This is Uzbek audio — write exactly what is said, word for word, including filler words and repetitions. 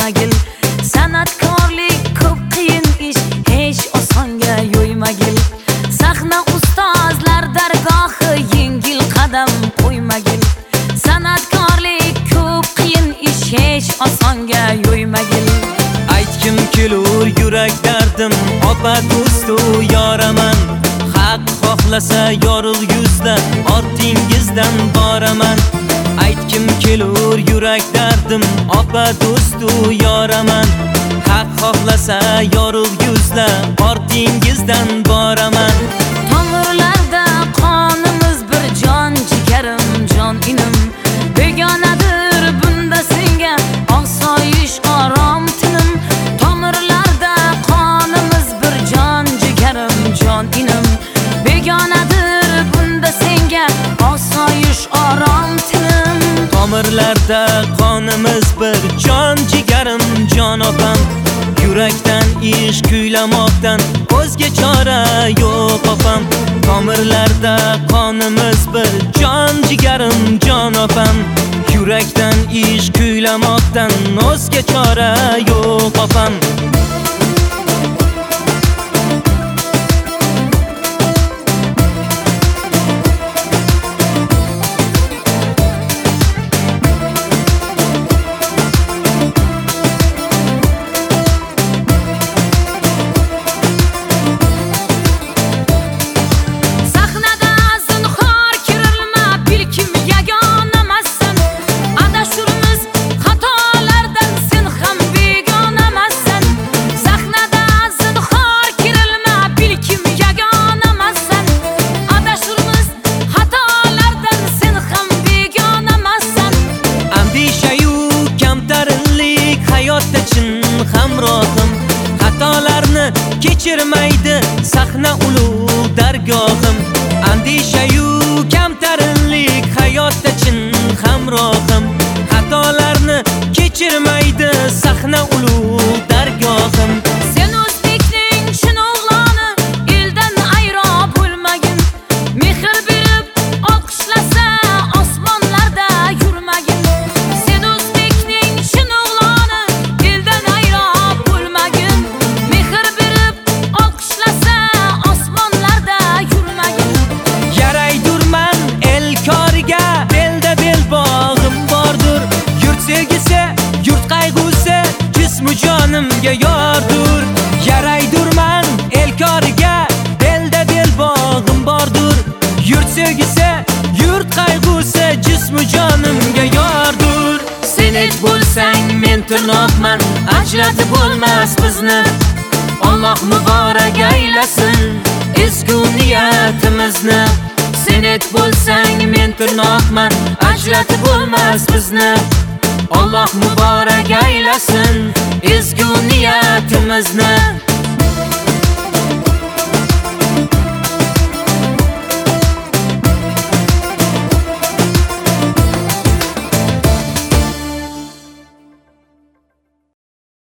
yo'ymagil. San'atkorlik ko'p qiyin ish, hech osonga yo'ymagil. Sahna ustozlar dargohi, yengil qadam qo'ymagil. San'atkorlik ko'p qiyin ish, hech osonga yo'ymagil. Aytgim kelur yurak dardim, opa do'stu yoraman. Haq xohlasa yorug' yuzda ortingizdan boraman. Aytgim kelur yurak dardim, opa do'stu yoraman. Haq xohlasa yorug' yuzda ortingizdan boraman. Tomirlarda qonimiz bir, jon jigarim, jon inim. Begonadir bunda senga osoyish orom tinim. Tomirlarda qonimiz bir, jon jigarim, jon inim. Begonadir bunda senga osoyish orom tinim. Tomirlarda qonimiz bir, jon jigarim, jon opam. Yurakdan ish kuylamoqdan o'zga chora yo'q opam. Tomirlarda qonimiz bir, jon jigarim, jon opam. Yurakdan ish kuylamoqdan o'zga chora yo'q opam. Hamrohim xatolarni kechirmaydi sahna ulug' dargohim. Andishayu kamtarinlik hayotda chin hamrohim. Xatolarni kechirmaydi sahna ulug' dargohim. Sen o'zbekning chin o'g'loni, eldan ayro bo'lmagin. Mehr berib olqishlasa osmonlarda yurmagin. Sen o'zbekning chin o'g'loni, eldan ayro bo'lmagin. Mehr berib olqishlasa osmonlarda yurmagin. Yaraydurman el koriga, belda bel bog'im bordur. Yurt sevgisi, yurt qayg'usi, jismu jonimga yordur. Yaraydurman el koriga, belda bel bog'im bordur. Yurt sevgisi, yurt qayg'usi, jismu jonimga yordur. Sen et bo'lsang men tirnoqman, ajratib bo'lmas bizni. Alloh muborak aylasin ezgu niyatimizni. Sen et bo'lsang men tirnoqman, ajratib bo'lmas bizni. Alloh muborak aylasin ezgu niyatimizni.